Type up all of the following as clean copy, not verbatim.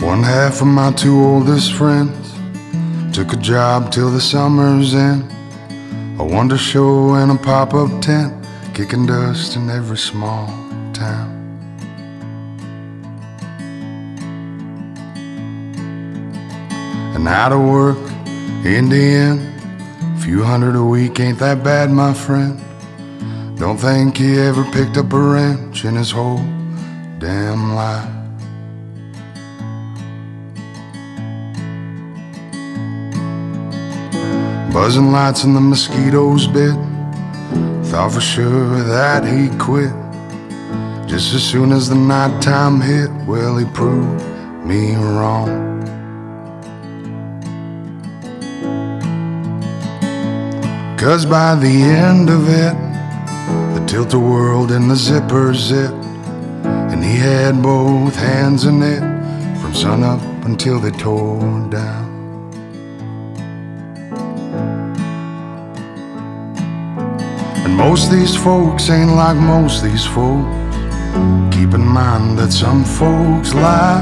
One half of my two oldest friends took a job till the summer's end. A wonder show and a pop-up tent, kicking dust in every small town. And out of work in the end, a few hundred a week ain't that bad, my friend. Don't think he ever picked up a wrench in his whole damn life. Buzzing lights and the mosquitoes bit, thought for sure that he'd quit. Just as soon as the nighttime hit, well, he proved me wrong. Cause by the end of it, the tilt-a-whirl and the zipper zip, and he had both hands in it from sun up until they tore down. And most of these folks ain't like most of these folks. Keep in mind that some folks lie.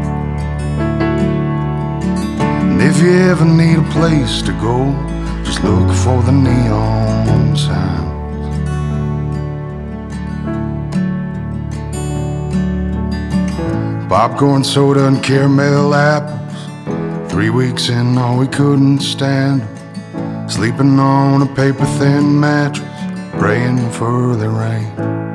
And if you ever need a place to go, just look for the neon signs. Popcorn, soda, and caramel apples. 3 weeks in, all we couldn't stand. Sleeping on a paper-thin mattress, praying for the rain.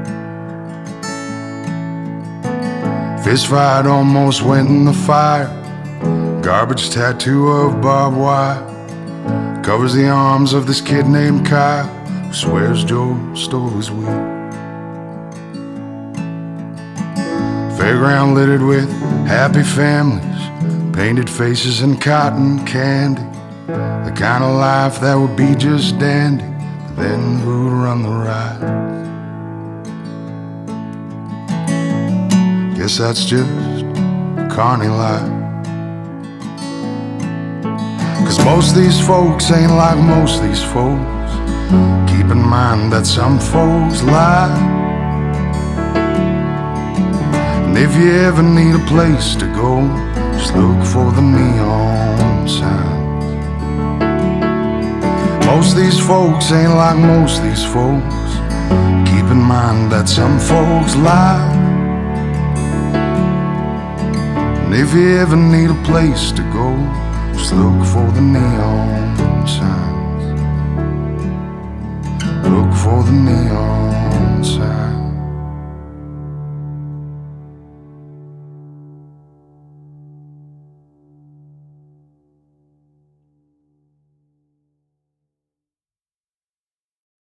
Fist fight almost went in the fire. Garbage tattoo of barbed wire covers the arms of this kid named Kyle, who swears Joe stole his wheel. Fairground littered with happy families, painted faces and cotton candy. The kind of life that would be just dandy. Then who'd run the ride? Guess that's just carny life. Cause most of these folks ain't like most of these folks. Keep in mind that some folks lie. And if you ever need a place to go, just look for the neon signs. Most of these folks ain't like most of these folks. Keep in mind that some folks lie. And if you ever need a place to go, just look for the neon signs. Look for the neon